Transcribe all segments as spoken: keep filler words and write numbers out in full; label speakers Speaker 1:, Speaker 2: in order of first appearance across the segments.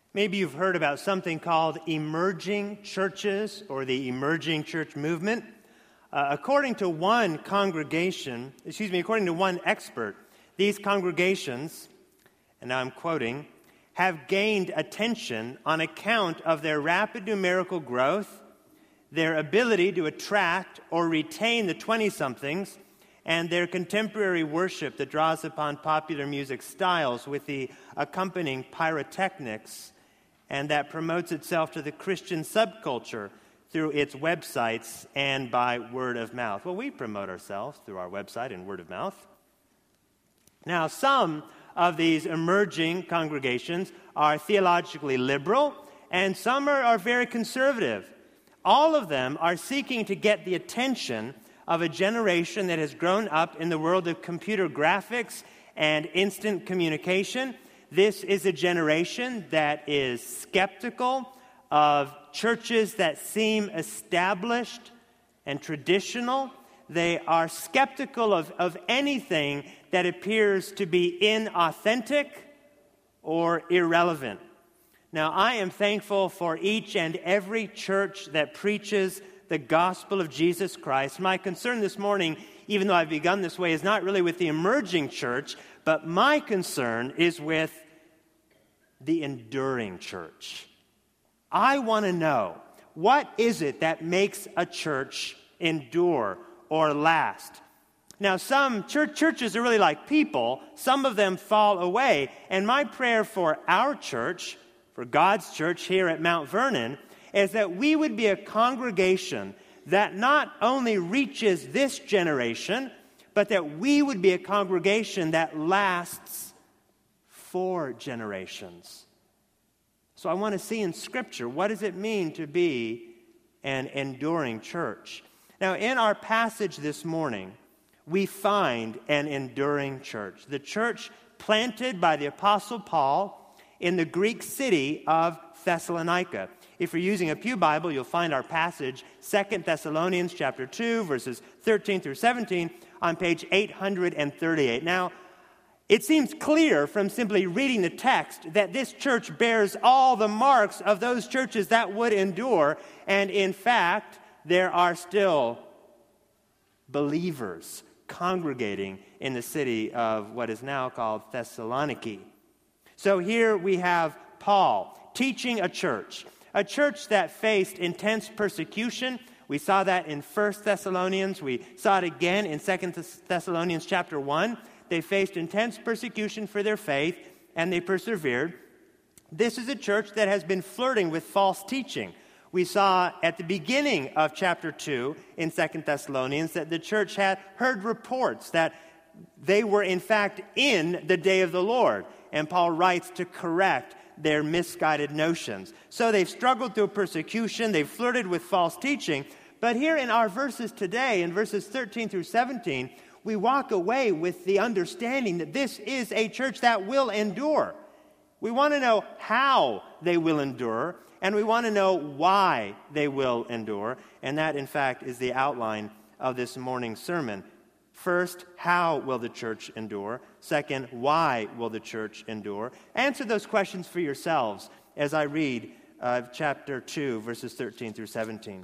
Speaker 1: Maybe you've heard about something called emerging churches or the emerging church movement. Uh, according to one congregation, excuse me, according to one expert, these congregations, and now I'm quoting, have gained attention on account of their rapid numerical growth, their ability to attract or retain the twenty-somethings, and their contemporary worship that draws upon popular music styles with the accompanying pyrotechnics, and that promotes itself to the Christian subculture through its websites and by word of mouth. Well, we promote ourselves through our website and word of mouth. Now, some of these emerging congregations are theologically liberal, and some are, are very conservative. All of them are seeking to get the attention of a generation that has grown up in the world of computer graphics and instant communication. This is a generation that is skeptical of churches that seem established and traditional. They are skeptical of, of anything that appears to be inauthentic or irrelevant. Now, I am thankful for each and every church that preaches the gospel of Jesus Christ. My concern this morning, even though I've begun this way, is not really with the emerging church, but my concern is with the enduring church. I want to know, what is it that makes a church endure or last? Now, some church, churches are really like people. Some of them fall away. And my prayer for our church, for God's church here at Mount Vernon, is that we would be a congregation that not only reaches this generation, but that we would be a congregation that lasts for generations. So I want to see in Scripture, what does it mean to be an enduring church? Now, in our passage this morning, we find an enduring church. The church planted by the Apostle Paul in the Greek city of Thessalonica. If you're using a Pew Bible, you'll find our passage, Second Thessalonians chapter two, verses thirteen through seventeen, on page eight hundred thirty-eight. Now, it seems clear from simply reading the text that this church bears all the marks of those churches that would endure, and in fact, there are still believers congregating in the city of what is now called Thessaloniki. So here we have Paul teaching a church, a church that faced intense persecution. We saw that in First Thessalonians. We saw it again in Second Thessalonians chapter one. They faced intense persecution for their faith, and they persevered. This is a church that has been flirting with false teaching. We saw at the beginning of chapter two in Second Thessalonians that the church had heard reports that they were in fact in the day of the Lord. And Paul writes to correct their misguided notions. So they've struggled through persecution, they've flirted with false teaching. But here in our verses today, in verses thirteen through seventeen, we walk away with the understanding that this is a church that will endure. We want to know how they will endure, and we want to know why they will endure. And that, in fact, is the outline of this morning's sermon. First, how will the church endure? Second, why will the church endure? Answer those questions for yourselves as I read uh, chapter two, verses thirteen through seventeen.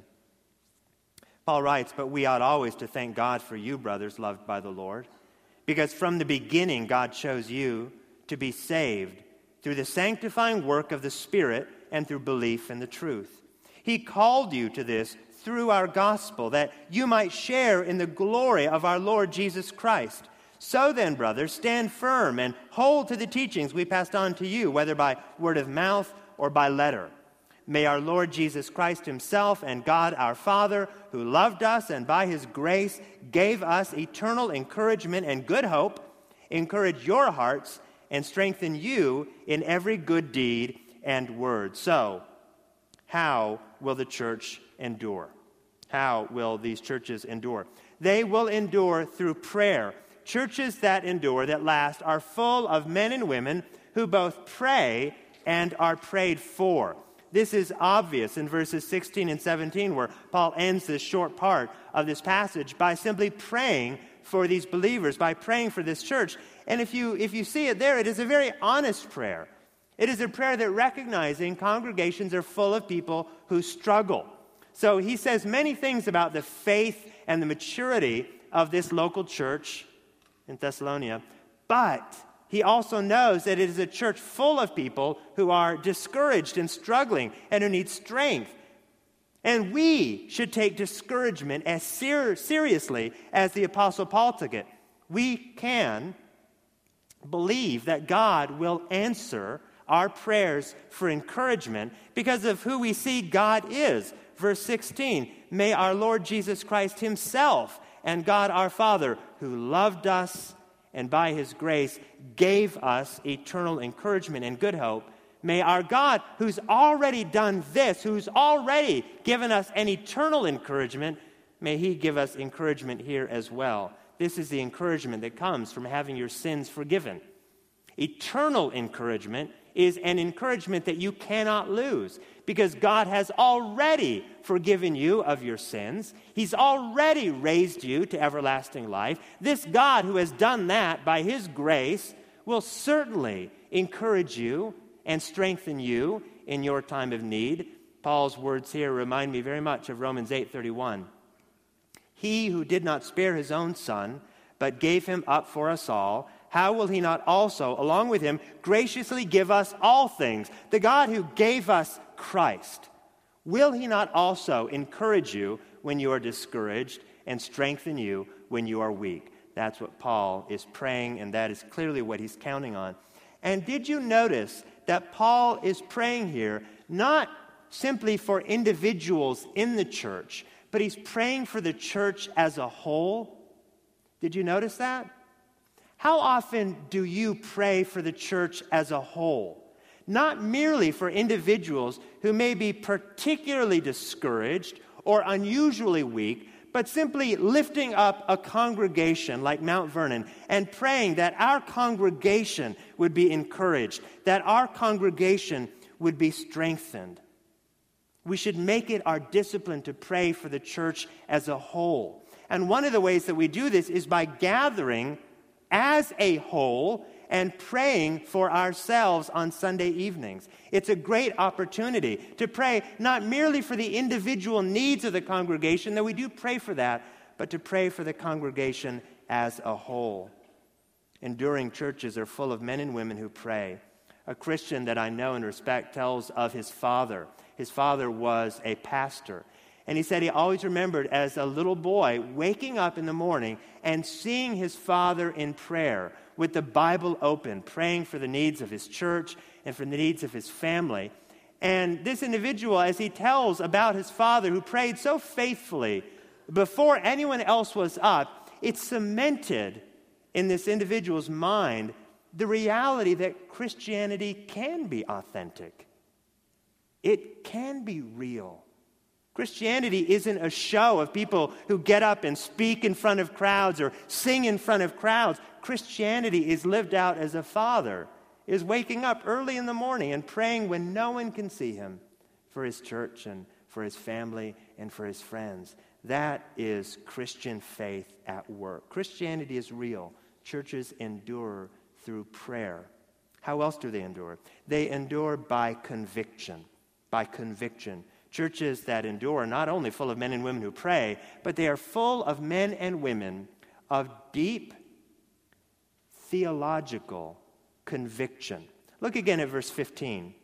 Speaker 1: Paul writes, "But we ought always to thank God for you, brothers, loved by the Lord, because from the beginning God chose you to be saved through the sanctifying work of the Spirit and through belief in the truth. He called you to this through our gospel, that you might share in the glory of our Lord Jesus Christ. So then, brothers, stand firm and hold to the teachings we passed on to you, whether by word of mouth or by letter. May our Lord Jesus Christ himself and God our Father, who loved us and by his grace gave us eternal encouragement and good hope, encourage your hearts and strengthen you in every good deed and word." So, how will the church endure? How will these churches endure? They will endure through prayer. Churches that endure, that last, are full of men and women who both pray and are prayed for. This is obvious in verses sixteen and seventeen, where Paul ends this short part of this passage by simply praying for these believers, by praying for this church. And if you if you see it there, it is a very honest prayer. It is a prayer that recognizing congregations are full of people who struggle. So he says many things about the faith and the maturity of this local church in Thessalonica, but he also knows that it is a church full of people who are discouraged and struggling and who need strength. And we should take discouragement as ser- seriously as the Apostle Paul took it. We can believe that God will answer our prayers for encouragement because of who we see God is. Verse sixteen, may our Lord Jesus Christ himself and God our Father, who loved us and by his grace gave us eternal encouragement and good hope, may our God, who's already done this, who's already given us an eternal encouragement, may he give us encouragement here as well. This is the encouragement that comes from having your sins forgiven. Eternal encouragement is an encouragement that you cannot lose because God has already forgiven you of your sins. He's already raised you to everlasting life. This God who has done that by his grace will certainly encourage you and strengthen you in your time of need. Paul's words here remind me very much of Romans eight thirty-one. He who did not spare his own son, but gave him up for us all, how will he not also, along with him, graciously give us all things? The God who gave us Christ, will he not also encourage you when you are discouraged and strengthen you when you are weak? That's what Paul is praying, and that is clearly what he's counting on. And did you notice that Paul is praying here not simply for individuals in the church, but he's praying for the church as a whole? Did you notice that? How often do you pray for the church as a whole? Not merely for individuals who may be particularly discouraged or unusually weak, but simply lifting up a congregation like Mount Vernon and praying that our congregation would be encouraged, that our congregation would be strengthened. We should make it our discipline to pray for the church as a whole. And one of the ways that we do this is by gathering as a whole and praying for ourselves on Sunday evenings. It's a great opportunity to pray not merely for the individual needs of the congregation, though we do pray for that, but to pray for the congregation as a whole. Enduring churches are full of men and women who pray. A Christian that I know and respect tells of his father. His father was a pastor. And he said he always remembered as a little boy waking up in the morning and seeing his father in prayer with the Bible open, praying for the needs of his church and for the needs of his family. And this individual, as he tells about his father who prayed so faithfully before anyone else was up, it cemented in this individual's mind the reality that Christianity can be authentic. It can be real. Christianity isn't a show of people who get up and speak in front of crowds or sing in front of crowds. Christianity is lived out as a father is waking up early in the morning and praying when no one can see him for his church and for his family and for his friends. That is Christian faith at work. Christianity is real. Churches endure through prayer. How else do they endure? They endure by conviction. By conviction. Churches that endure are not only full of men and women who pray, but they are full of men and women of deep theological conviction. Look again at verse fifteen.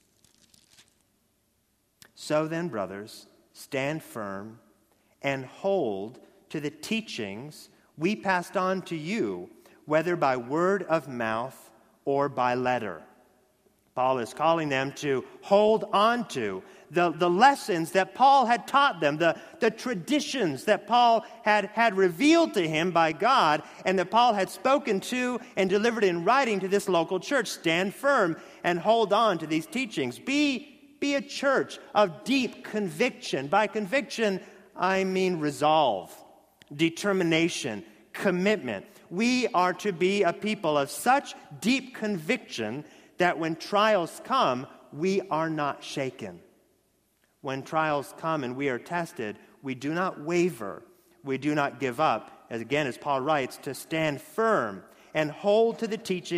Speaker 1: So then, brothers, stand firm and hold to the teachings we passed on to you, whether by word of mouth or by letter. Paul is calling them to hold on to the, the lessons that Paul had taught them, the, the traditions that Paul had, had revealed to him by God, and that Paul had spoken to and delivered in writing to this local church. Stand firm and hold on to these teachings. Be, be a church of deep conviction. By conviction, I mean resolve, determination, commitment. We are to be a people of such deep conviction that when trials come, we are not shaken. When trials come and we are tested, we do not waver. We do not give up. As again, as Paul writes, to stand firm and hold to the teachings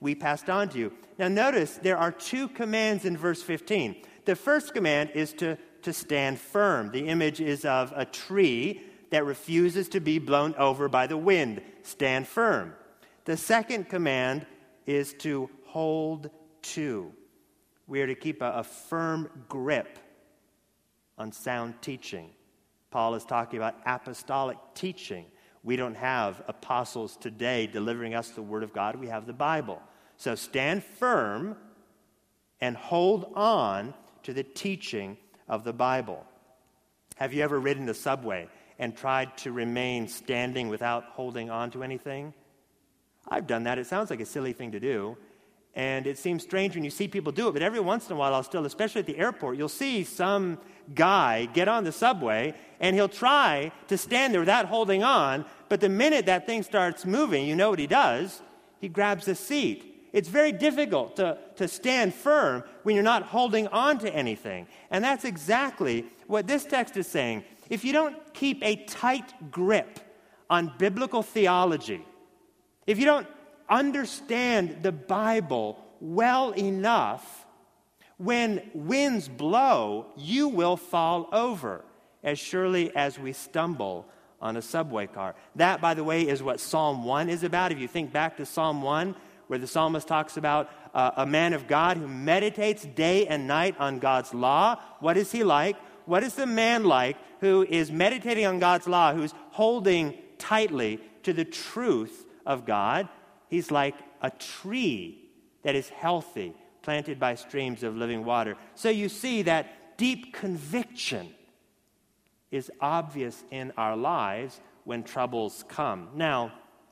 Speaker 1: we passed on to you. Now notice there are two commands in verse fifteen. The first command is to, to stand firm. The image is of a tree that refuses to be blown over by the wind. Stand firm. The second command is to hold to. We are to keep a, a firm grip on sound teaching. Paul is talking about apostolic teaching. We don't have apostles today delivering us the Word of God. We have the Bible. So stand firm and hold on to the teaching of the Bible. Have you ever ridden the subway and tried to remain standing without holding on to anything? I've done that. It sounds like a silly thing to do. And it seems strange when you see people do it, but every once in a while I'll still, especially at the airport, you'll see some guy get on the subway and he'll try to stand there without holding on, but the minute that thing starts moving, you know what he does? He grabs a seat. It's very difficult to, to stand firm when you're not holding on to anything. And that's exactly what this text is saying. If you don't keep a tight grip on biblical theology, if you don't understand the Bible well enough, when winds blow, you will fall over as surely as we stumble on a subway car. That, by the way, is what Psalm one is about. If you think back to Psalm one, where the psalmist talks about uh, a man of God who meditates day and night on God's law. What is he like? What is the man like who is meditating on God's law, who's holding tightly to the truth of God? He's like a tree that is healthy, planted by streams of living water. So you see that deep conviction is obvious in our lives when troubles come. Now,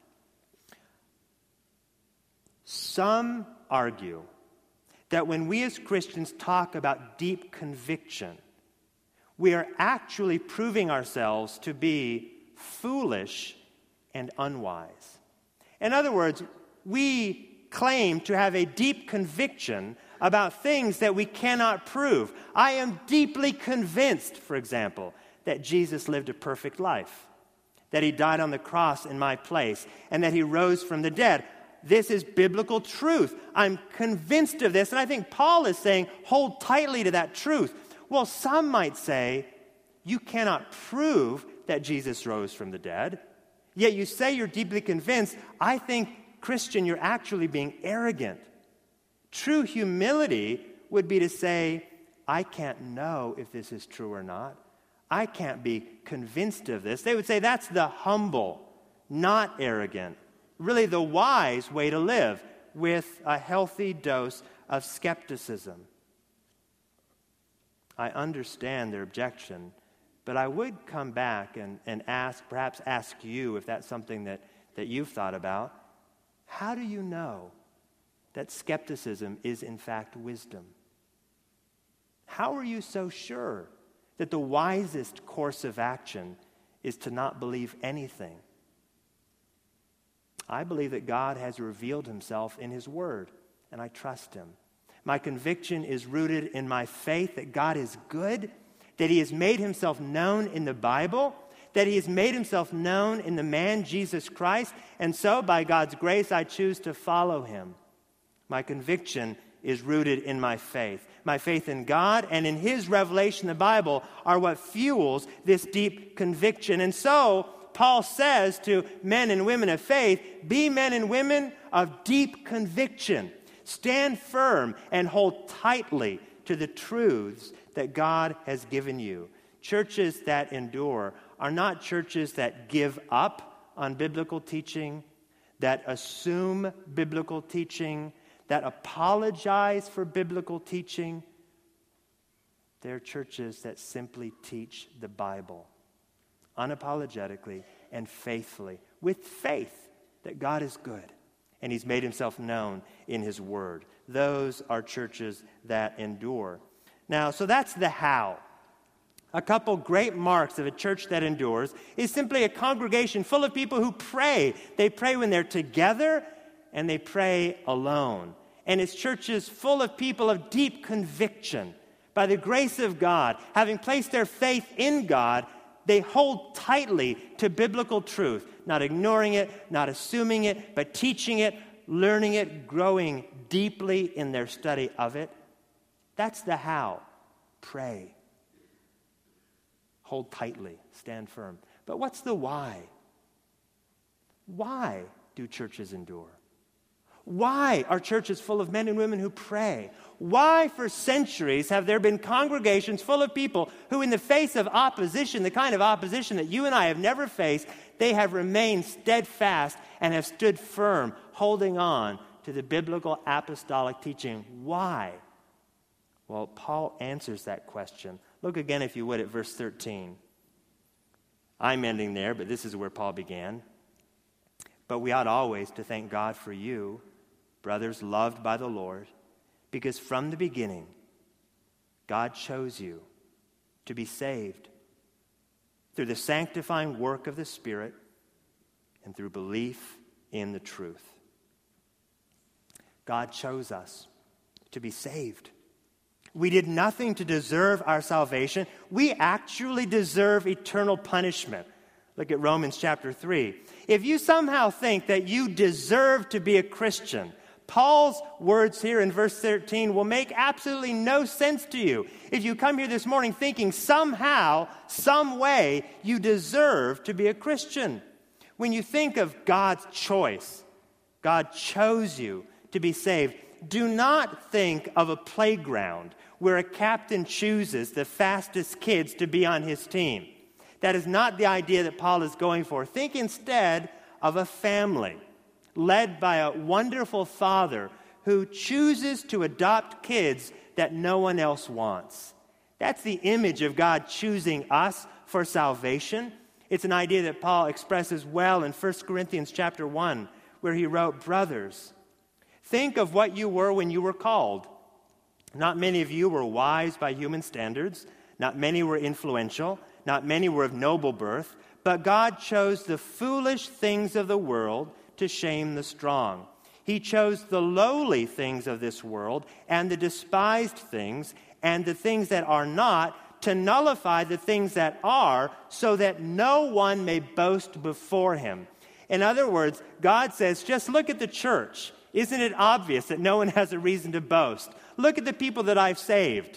Speaker 1: some argue that when we as Christians talk about deep conviction, we are actually proving ourselves to be foolish and unwise. In other words, we claim to have a deep conviction about things that we cannot prove. I am deeply convinced, for example, that Jesus lived a perfect life, that he died on the cross in my place, and that he rose from the dead. This is biblical truth. I'm convinced of this, and I think Paul is saying, hold tightly to that truth. Well, some might say, you cannot prove that Jesus rose from the dead, yet you say you're deeply convinced. I think, Christian, you're actually being arrogant. True humility would be to say, I can't know if this is true or not. I can't be convinced of this. They would say that's the humble, not arrogant, really the wise way to live, with a healthy dose of skepticism. I understand their objection, but I would come back and, and ask, perhaps ask you, if that's something that, that you've thought about, how do you know that skepticism is in fact wisdom? How are you so sure that the wisest course of action is to not believe anything? I believe that God has revealed himself in his word, and I trust him. My conviction is rooted in my faith that God is good, that he has made himself known in the Bible, that he has made himself known in the man Jesus Christ, and so by God's grace I choose to follow him. My conviction is rooted in my faith. My faith in God and in his revelation, the Bible, are what fuels this deep conviction. And so Paul says to men and women of faith, be men and women of deep conviction. Stand firm and hold tightly to the truths that God has given you. Churches that endure are not churches that give up on biblical teaching, that assume biblical teaching, that apologize for biblical teaching. They're churches that simply teach the Bible unapologetically and faithfully, with faith that God is good and he's made himself known in his word. Those are churches that endure. Now, so that's the how. A couple great marks of a church that endures is simply a congregation full of people who pray. They pray when they're together and they pray alone. And it's churches full of people of deep conviction. By the grace of God, having placed their faith in God, they hold tightly to biblical truth, not ignoring it, not assuming it, but teaching it learning it, growing deeply in their study of it. That's the how. Pray. Hold tightly. Stand firm. But what's the why? Why do churches endure? Why are churches full of men and women who pray? Why for centuries have there been congregations full of people who, in the face of opposition, the kind of opposition that you and I have never faced, they have remained steadfast and have stood firm, holding on to the biblical apostolic teaching? Why? Well, Paul answers that question. Look again, if you would, at verse thirteen. I'm ending there, but this is where Paul began. But we ought always to thank God for you, brothers loved by the Lord, because from the beginning, God chose you to be saved through the sanctifying work of the Spirit and through belief in the truth. God chose us to be saved. We did nothing to deserve our salvation. We actually deserve eternal punishment. Look at Romans chapter three. If you somehow think that you deserve to be a Christian, Paul's words here in verse thirteen will make absolutely no sense to you. If you come here this morning thinking somehow, some way, you deserve to be a Christian. When you think of God's choice, God chose you to be saved, do not think of a playground where a captain chooses the fastest kids to be on his team. That is not the idea that Paul is going for. Think instead of a family led by a wonderful father who chooses to adopt kids that no one else wants. That's the image of God choosing us for salvation. It's an idea that Paul expresses well in First Corinthians chapter one, where he wrote, "Brothers, think of what you were when you were called. Not many of you were wise by human standards. Not many were influential. Not many were of noble birth. But God chose the foolish things of the world to shame the strong. He chose the lowly things of this world and the despised things and the things that are not to nullify the things that are, so that no one may boast before him." In other words, God says, just look at the church. Isn't it obvious that no one has a reason to boast? Look at the people that I've saved.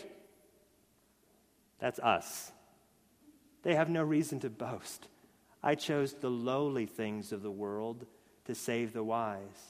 Speaker 1: That's us. They have no reason to boast. I chose the lowly things of the world to save the wise.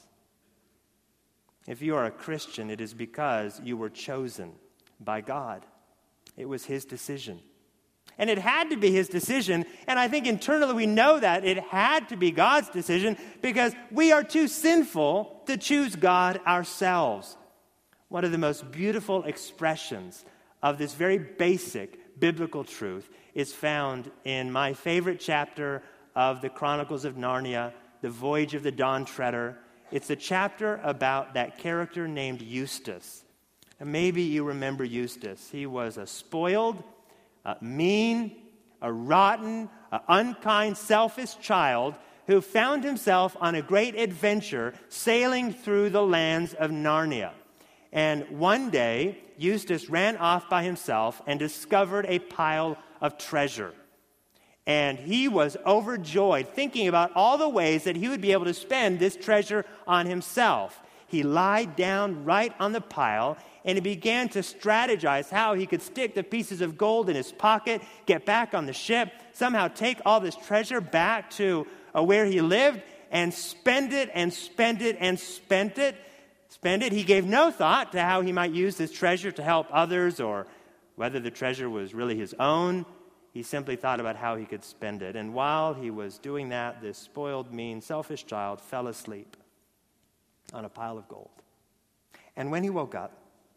Speaker 1: If you are a Christian, it is because you were chosen by God. It was his decision. And it had to be his decision, and I think internally we know that it had to be God's decision because we are too sinful to choose God ourselves. One of the most beautiful expressions of this very basic biblical truth is found in my favorite chapter of the Chronicles of Narnia, The Voyage of the Dawn Treader. It's a chapter about that character named Eustace. And maybe you remember Eustace. He was a spoiled, a mean, a rotten, a unkind, selfish child who found himself on a great adventure sailing through the lands of Narnia. And one day, Eustace ran off by himself and discovered a pile of treasure. And he was overjoyed, thinking about all the ways that he would be able to spend this treasure on himself. He lied down right on the pile, and he began to strategize how he could stick the pieces of gold in his pocket, get back on the ship, somehow take all this treasure back to uh, where he lived, and spend it and spend it and spend it. Spend it. He gave no thought to how he might use this treasure to help others or whether the treasure was really his own. He simply thought about how he could spend it. And while he was doing that, this spoiled, mean, selfish child fell asleep on a pile of gold. And when he woke up,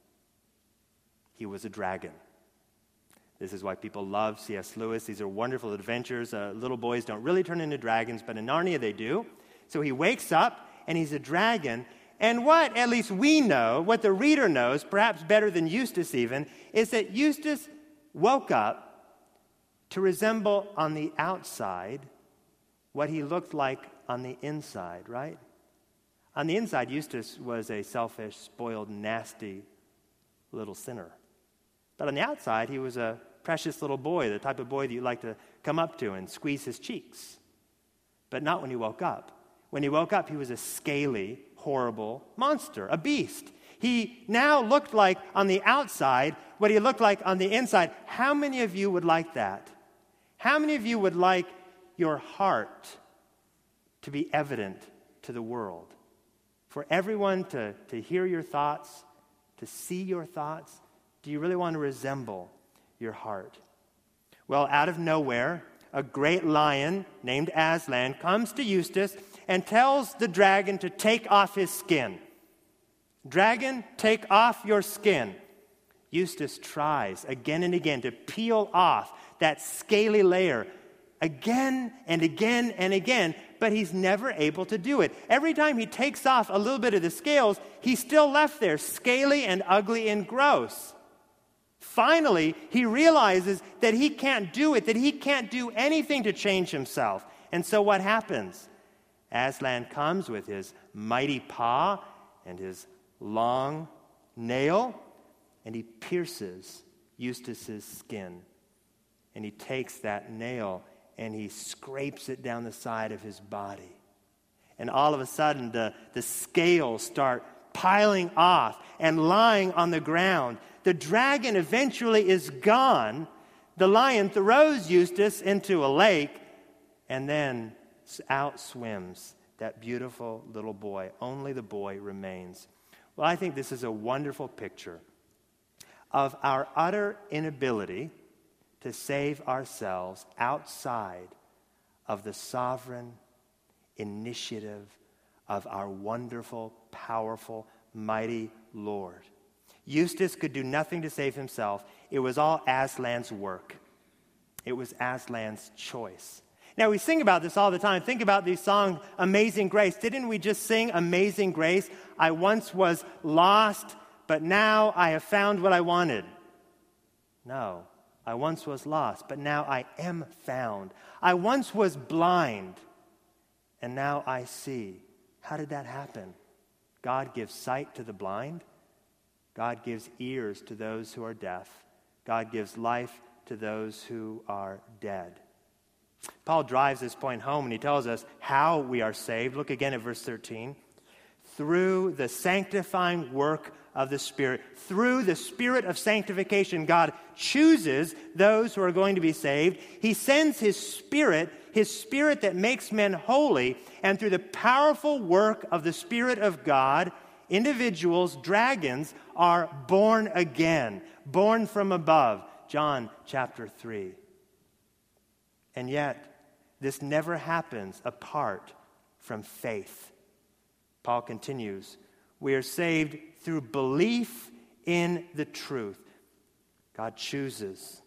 Speaker 1: he was a dragon. This is why people love C S Lewis. These are wonderful adventures. Uh, little boys don't really turn into dragons, but in Narnia they do. So he wakes up, and he's a dragon. And what, at least we know, what the reader knows, perhaps better than Eustace even, is that Eustace woke up to resemble on the outside what he looked like on the inside, right? On the inside, Eustace was a selfish, spoiled, nasty little sinner. But on the outside, he was a precious little boy, the type of boy that you like to come up to and squeeze his cheeks. But not when he woke up. When he woke up, he was a scaly, horrible monster, a beast. He now looked like on the outside what he looked like on the inside. How many of you would like that? How many of you would like your heart to be evident to the world? For everyone to, to hear your thoughts, to see your thoughts? Do you really want to resemble your heart? Well, out of nowhere, a great lion named Aslan comes to Eustace and tells the dragon to take off his skin. Dragon, take off your skin. Eustace tries again and again to peel off that scaly layer again and again and again, but he's never able to do it. Every time he takes off a little bit of the scales, he's still left there, scaly and ugly and gross. Finally, he realizes that he can't do it, that he can't do anything to change himself. And so what happens? Aslan comes with his mighty paw and his long nail, and he pierces Eustace's skin. And he takes that nail and he scrapes it down the side of his body. And all of a sudden, the, the scales start piling off and lying on the ground. The dragon eventually is gone. The lion throws Eustace into a lake, and then out swims that beautiful little boy. Only the boy remains. Well, I think this is a wonderful picture of our utter inability to save ourselves outside of the sovereign initiative of our wonderful, powerful, mighty Lord. Eustace could do nothing to save himself. It was all Aslan's work. It was Aslan's choice. Now, we sing about this all the time. Think about the song, Amazing Grace. Didn't we just sing Amazing Grace? I once was lost, but now I have found what I wanted. No, I once was lost, but now I am found. I once was blind, and now I see. How did that happen? God gives sight to the blind. God gives ears to those who are deaf. God gives life to those who are dead. Paul drives this point home, and he tells us how we are saved. Look again at verse thirteen. Through the sanctifying work of the Spirit. Through the Spirit of sanctification, God chooses those who are going to be saved. He sends His Spirit, His Spirit that makes men holy, and through the powerful work of the Spirit of God, individuals, dragons, are born again, born from above. John chapter three. And yet, this never happens apart from faith. Paul continues, we are saved through belief in the truth. God chooses.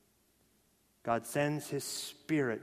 Speaker 1: God sends His Spirit,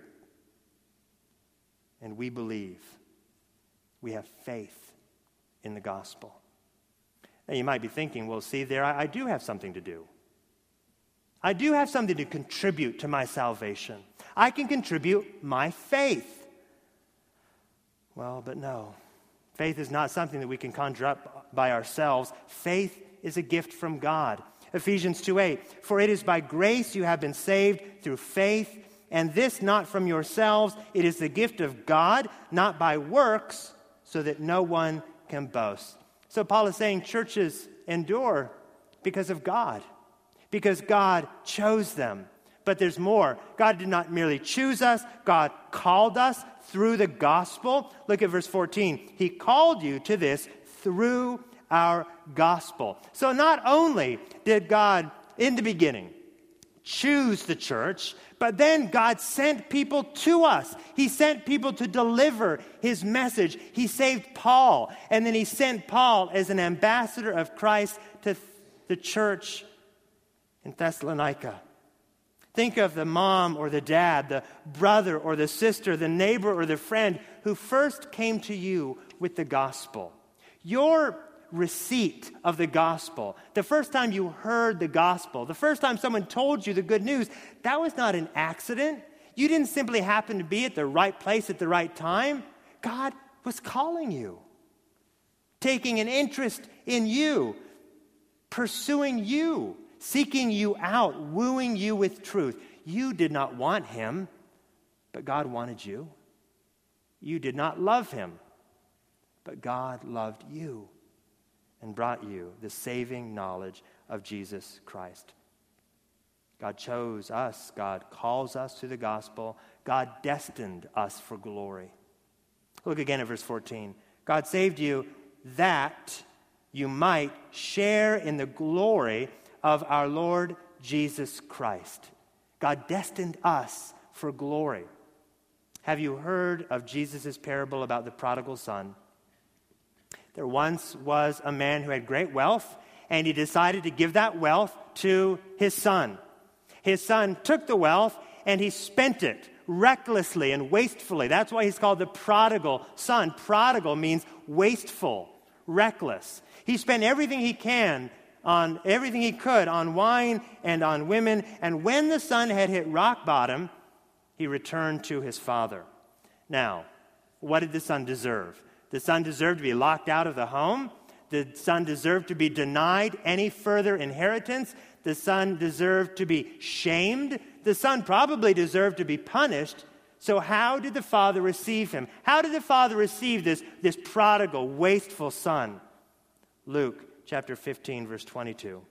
Speaker 1: and we believe. We have faith in the gospel. Now, you might be thinking, well, see, there, I, I do have something to do. I do have something to contribute to my salvation. I can contribute my faith. Well, but no. Faith is not something that we can conjure up by ourselves. Faith is a gift from God. Ephesians two eight, for it is by grace you have been saved through faith, and this not from yourselves. It is the gift of God, not by works, so that no one can boast. So Paul is saying churches endure because of God, because God chose them. But there's more. God did not merely choose us. God called us through the gospel. Look at verse fourteen. He called you to this through our gospel. So not only did God, in the beginning, choose the church, but then God sent people to us. He sent people to deliver His message. He saved Paul, and then He sent Paul as an ambassador of Christ to the church in Thessalonica. Think of the mom or the dad, the brother or the sister, the neighbor or the friend who first came to you with the gospel. Your receipt of the gospel, the first time you heard the gospel, the first time someone told you the good news, that was not an accident. You didn't simply happen to be at the right place at the right time. God was calling you, taking an interest in you, pursuing you, seeking you out, wooing you with truth. You did not want Him, but God wanted you. You did not love Him, but God loved you and brought you the saving knowledge of Jesus Christ. God chose us. God calls us to the gospel. God destined us for glory. Look again at verse fourteen. God saved you that you might share in the glory of our Lord Jesus Christ. God destined us for glory. Have you heard of Jesus' parable about the prodigal son? There once was a man who had great wealth, and he decided to give that wealth to his son. His son took the wealth and he spent it recklessly and wastefully. That's why he's called the prodigal son. Prodigal means wasteful, reckless. He spent everything he can on everything he could on wine and on women. And when the son had hit rock bottom, he returned to his father. Now, what did the son deserve? The son deserved to be locked out of the home. The son deserved to be denied any further inheritance. The son deserved to be shamed. The son probably deserved to be punished. So how did the father receive him? How did the father receive this, this prodigal, wasteful son? Luke chapter fifteen, verse twenty-two.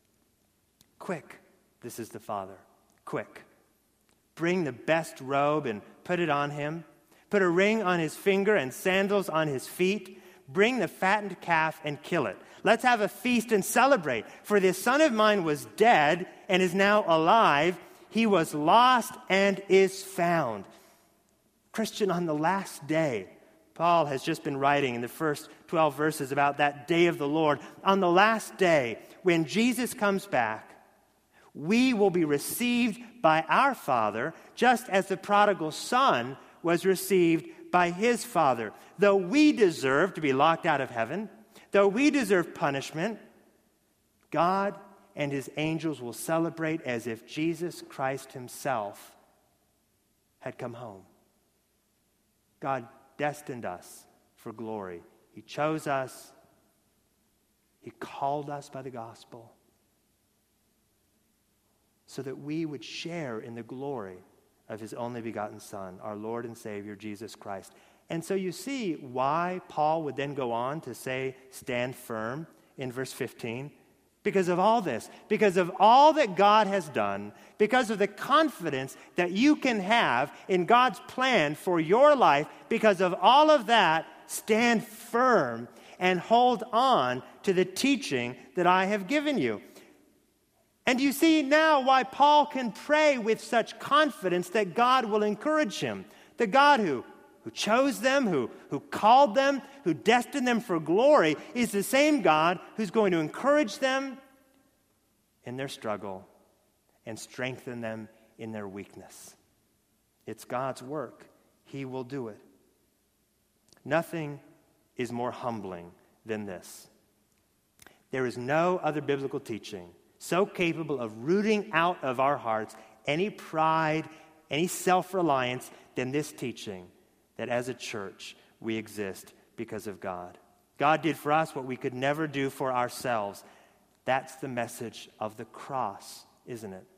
Speaker 1: Quick, this is the father. Quick. Bring the best robe and put it on him. Put a ring on his finger and sandals on his feet. Bring the fattened calf and kill it. Let's have a feast and celebrate. For this son of mine was dead and is now alive. He was lost and is found. Christian, on the last day, Paul has just been writing in the first twelve verses about that day of the Lord. On the last day, when Jesus comes back, we will be received by our Father, just as the prodigal son was received by his father. Though we deserve to be locked out of heaven, though we deserve punishment, God and his angels will celebrate as if Jesus Christ himself had come home. God destined us for glory. He chose us. He called us by the gospel so that we would share in the glory of his only begotten Son, our Lord and Savior, Jesus Christ. And so you see why Paul would then go on to say, stand firm in verse fifteen. Because of all this, because of all that God has done, because of the confidence that you can have in God's plan for your life, because of all of that, stand firm and hold on to the teaching that I have given you. And you see now why Paul can pray with such confidence that God will encourage him. The God who, who chose them, who, who called them, who destined them for glory, is the same God who's going to encourage them in their struggle and strengthen them in their weakness. It's God's work. He will do it. Nothing is more humbling than this. There is no other biblical teaching so capable of rooting out of our hearts any pride, any self-reliance than this teaching that as a church we exist because of God. God did for us what we could never do for ourselves. That's the message of the cross, isn't it?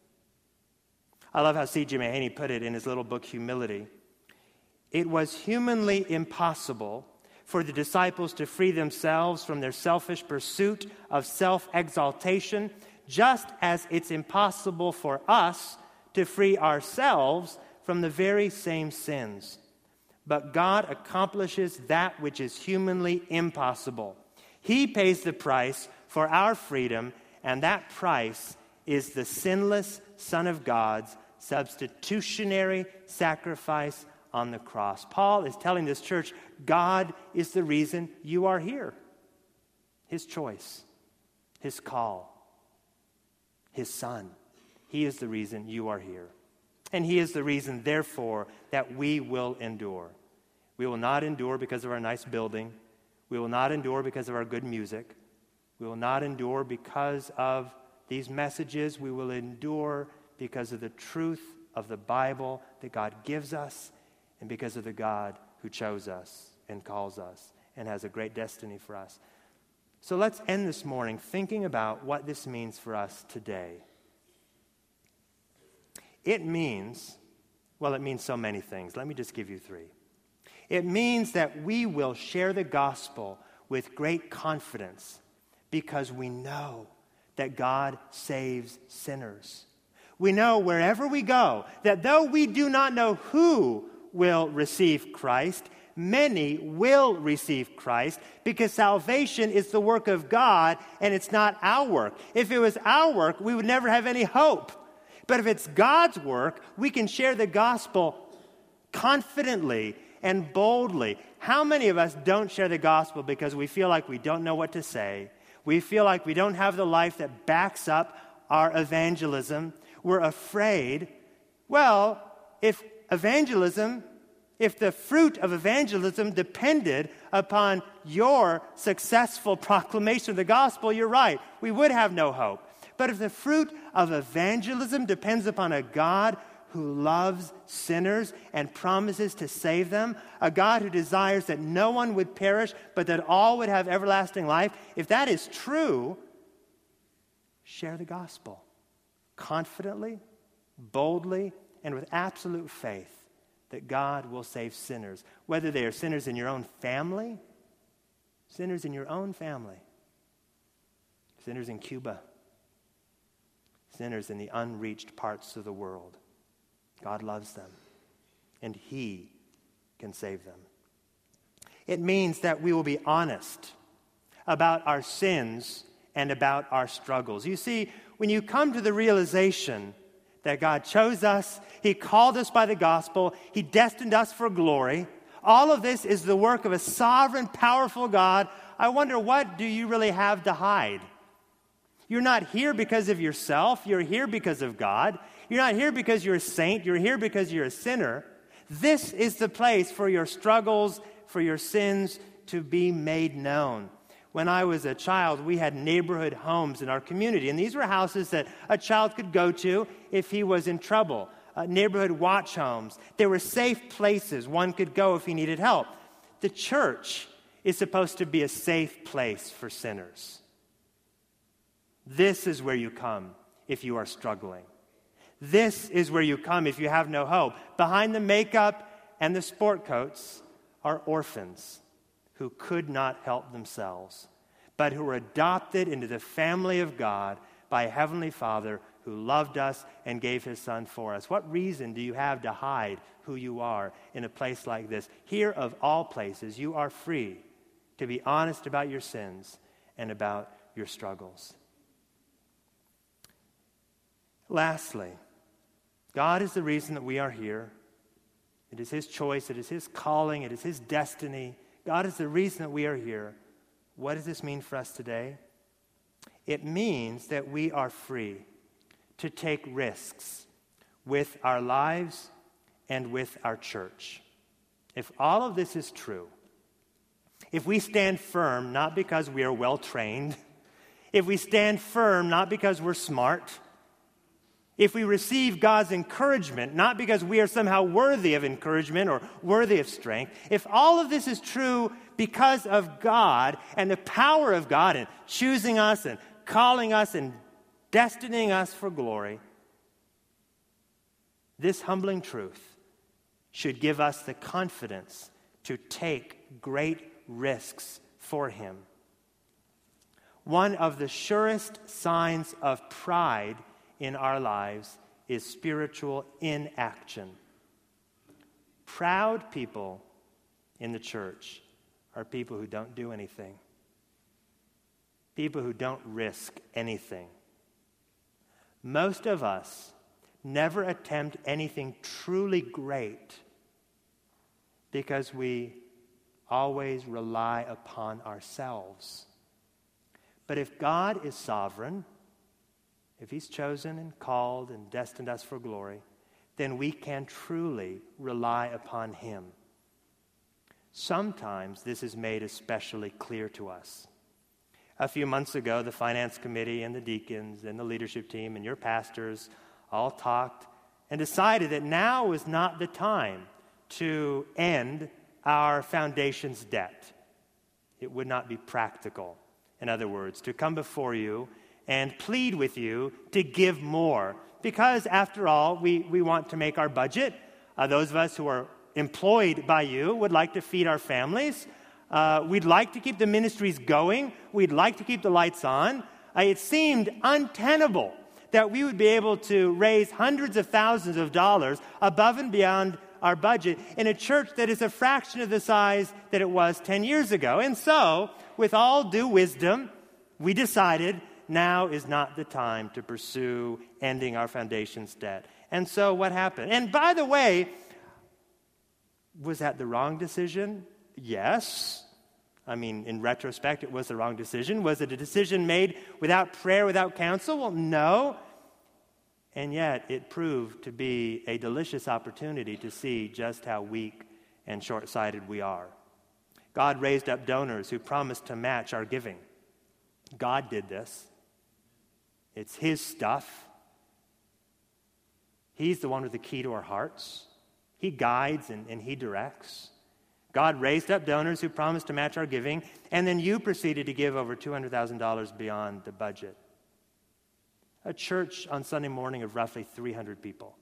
Speaker 1: I love how C J Mahaney put it in his little book, Humility. It was humanly impossible for the disciples to free themselves from their selfish pursuit of self-exaltation, just as it's impossible for us to free ourselves from the very same sins. But God accomplishes that which is humanly impossible. He pays the price for our freedom, and that price is the sinless Son of God's substitutionary sacrifice on the cross. Paul is telling this church, God is the reason you are here. His choice, his call, his Son. He is the reason you are here. And he is the reason, therefore, that we will endure. We will not endure because of our nice building. We will not endure because of our good music. We will not endure because of these messages. We will endure because of the truth of the Bible that God gives us and because of the God who chose us and calls us and has a great destiny for us. So let's end this morning thinking about what this means for us today. It means, well, it means so many things. Let me just give you three. It means that we will share the gospel with great confidence because we know that God saves sinners. We know wherever we go that though we do not know who will receive Christ, many will receive Christ because salvation is the work of God and it's not our work. If it was our work, we would never have any hope. But if it's God's work, we can share the gospel confidently and boldly. How many of us don't share the gospel because we feel like we don't know what to say? We feel like we don't have the life that backs up our evangelism. We're afraid. Well, if evangelism, if the fruit of evangelism depended upon your successful proclamation of the gospel, you're right. We would have no hope. But if the fruit of evangelism depends upon a God who loves sinners and promises to save them, a God who desires that no one would perish, but that all would have everlasting life, if that is true, share the gospel confidently, boldly, and with absolute faith that God will save sinners, whether they are sinners in your own family, sinners in your own family, sinners in Cuba, sinners in the unreached parts of the world. God loves them, and He can save them. It means that we will be honest about our sins and about our struggles. You see, when you come to the realization that God chose us, He called us by the gospel, He destined us for glory, all of this is the work of a sovereign, powerful God. I wonder, what do you really have to hide? You're not here because of yourself. You're here because of God. You're not here because you're a saint. You're here because you're a sinner. This is the place for your struggles, for your sins to be made known. When I was a child, we had neighborhood homes in our community, and these were houses that a child could go to if he was in trouble. Uh, neighborhood watch homes. They were safe places one could go if he needed help. The church is supposed to be a safe place for sinners. This is where you come if you are struggling. This is where you come if you have no hope. Behind the makeup and the sport coats are orphans who could not help themselves, but who were adopted into the family of God by a Heavenly Father who loved us and gave His Son for us. What reason do you have to hide who you are in a place like this? Here, of all places, you are free to be honest about your sins and about your struggles. Lastly, God is the reason that we are here. It is His choice. It is His calling. It is His destiny. God is the reason that we are here. What does this mean for us today? It means that we are free to take risks with our lives and with our church. If all of this is true, if we stand firm not because we are well trained, if we stand firm not because we're smart, if we receive God's encouragement, not because we are somehow worthy of encouragement or worthy of strength, if all of this is true because of God and the power of God in choosing us and calling us and destining us for glory, this humbling truth should give us the confidence to take great risks for Him. One of the surest signs of pride in our lives is spiritual inaction. Proud people in the church are people who don't do anything. People who don't risk anything. Most of us never attempt anything truly great because we always rely upon ourselves. But if God is sovereign, if He's chosen and called and destined us for glory, then we can truly rely upon Him. Sometimes this is made especially clear to us. A few months ago, the finance committee and the deacons and the leadership team and your pastors all talked and decided that now was not the time to end our foundation's debt. It would not be practical, in other words, to come before you and plead with you to give more. Because, after all, we, we want to make our budget. Uh, those of us who are employed by you, would like to feed our families. Uh, we'd like to keep the ministries going. We'd like to keep the lights on. Uh, it seemed untenable that we would be able to raise hundreds of thousands of dollars above and beyond our budget in a church that is a fraction of the size that it was ten years ago. And so, with all due wisdom, we decided now is not the time to pursue ending our foundation's debt. And so what happened? And by the way, was that the wrong decision? Yes. I mean, in retrospect, it was the wrong decision. Was it a decision made without prayer, without counsel? Well, no. And yet, it proved to be a delicious opportunity to see just how weak and short-sighted we are. God raised up donors who promised to match our giving. God did this. It's His stuff. He's the one with the key to our hearts. He guides and, and He directs. God raised up donors who promised to match our giving, and then you proceeded to give over two hundred thousand dollars beyond the budget. A church on Sunday morning of roughly three hundred people.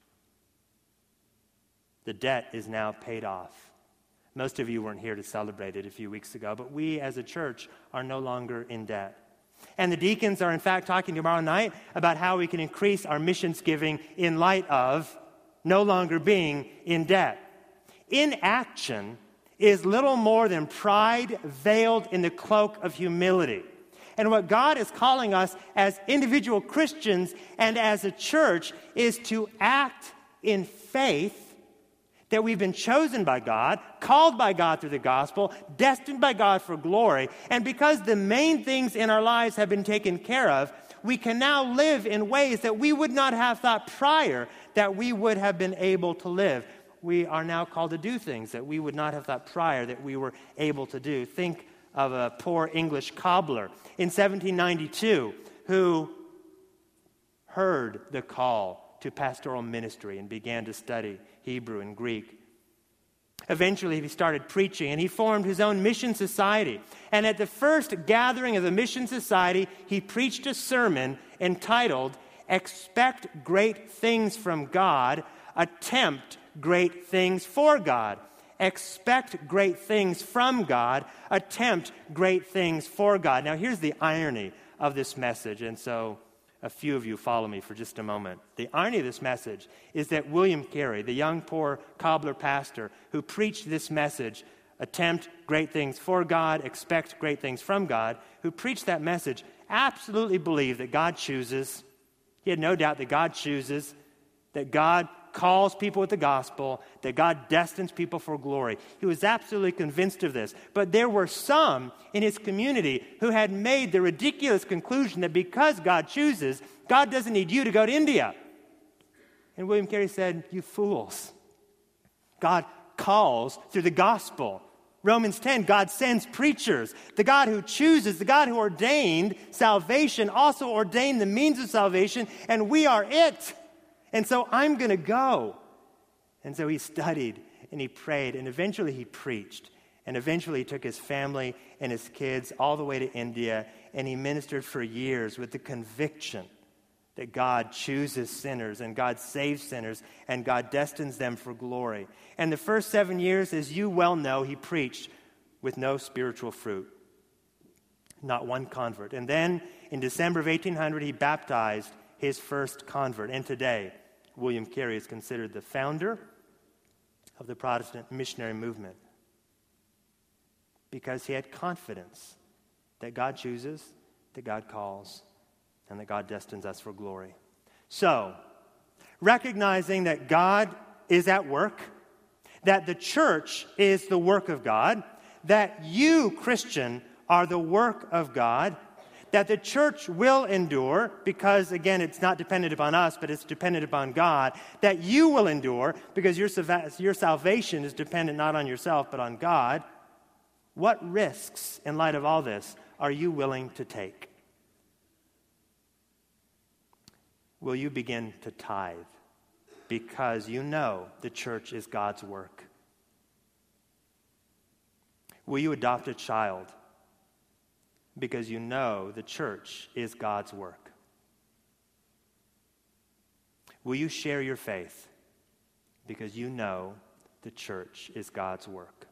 Speaker 1: The debt is now paid off. Most of you weren't here to celebrate it a few weeks ago, but we as a church are no longer in debt. And the deacons are in fact talking tomorrow night about how we can increase our missions giving in light of no longer being in debt. Inaction is little more than pride veiled in the cloak of humility. And what God is calling us as individual Christians and as a church is to act in faith that we've been chosen by God, called by God through the gospel, destined by God for glory. And because the main things in our lives have been taken care of, we can now live in ways that we would not have thought prior that we would have been able to live. We are now called to do things that we would not have thought prior that we were able to do. Think of a poor English cobbler in seventeen ninety-two who heard the call to pastoral ministry and began to study Hebrew and Greek. Eventually, he started preaching, and he formed his own mission society. And at the first gathering of the mission society, he preached a sermon entitled, "Expect Great Things from God, Attempt Great Things for God." Expect great things from God, attempt great things for God. Now, here's the irony of this message, and so a few of you follow me for just a moment. The irony of this message is that William Carey, the young poor cobbler pastor who preached this message, attempt great things for God, expect great things from God, who preached that message, absolutely believed that God chooses. He had no doubt that God chooses, that God calls people with the gospel, that God destines people for glory. He was absolutely convinced of this. But there were some in his community who had made the ridiculous conclusion that because God chooses, God doesn't need you to go to India. And William Carey said, "You fools. God calls through the gospel. Romans ten, God sends preachers. The God who chooses, the God who ordained salvation, also ordained the means of salvation, and we are it. And so I'm going to go." And so he studied and he prayed and eventually he preached. And eventually he took his family and his kids all the way to India and he ministered for years with the conviction that God chooses sinners and God saves sinners and God destines them for glory. And the first seven years, as you well know, he preached with no spiritual fruit. Not one convert. And then in December of eighteen hundred, he baptized his first convert. And today, William Carey is considered the founder of the Protestant missionary movement because he had confidence that God chooses, that God calls, and that God destines us for glory. So, recognizing that God is at work, that the church is the work of God, that you, Christian, are the work of God, that the church will endure because, again, it's not dependent upon us, but it's dependent upon God, that you will endure because your, your salvation is dependent not on yourself, but on God. What risks, in light of all this, are you willing to take? Will you begin to tithe because you know the church is God's work? Will you adopt a child because you know the church is God's work? Will you share your faith because you know the church is God's work?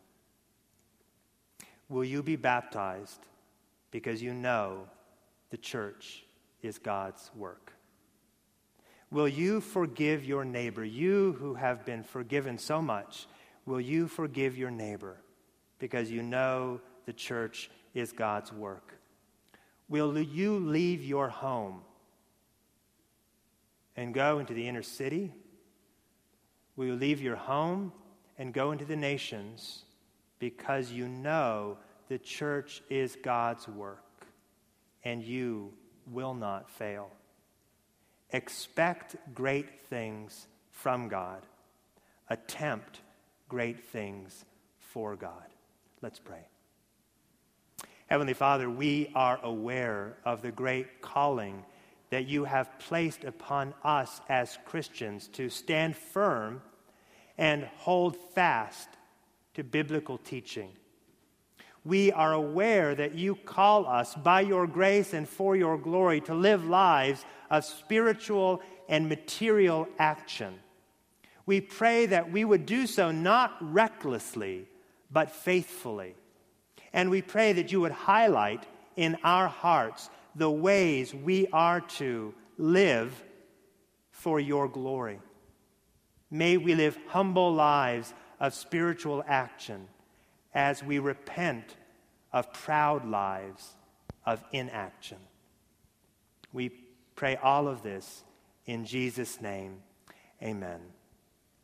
Speaker 1: Will you be baptized because you know the church is God's work? Will you forgive your neighbor? You who have been forgiven so much, will you forgive your neighbor because you know the church is God's work? Will you leave your home and go into the inner city? Will you leave your home and go into the nations because you know the church is God's work and you will not fail? Expect great things from God. Attempt great things for God. Let's pray. Heavenly Father, we are aware of the great calling that you have placed upon us as Christians to stand firm and hold fast to biblical teaching. We are aware that you call us by your grace and for your glory to live lives of spiritual and material action. We pray that we would do so not recklessly, but faithfully. And we pray that you would highlight in our hearts the ways we are to live for your glory. May we live humble lives of spiritual action as we repent of proud lives of inaction. We pray all of this in Jesus' name. Amen.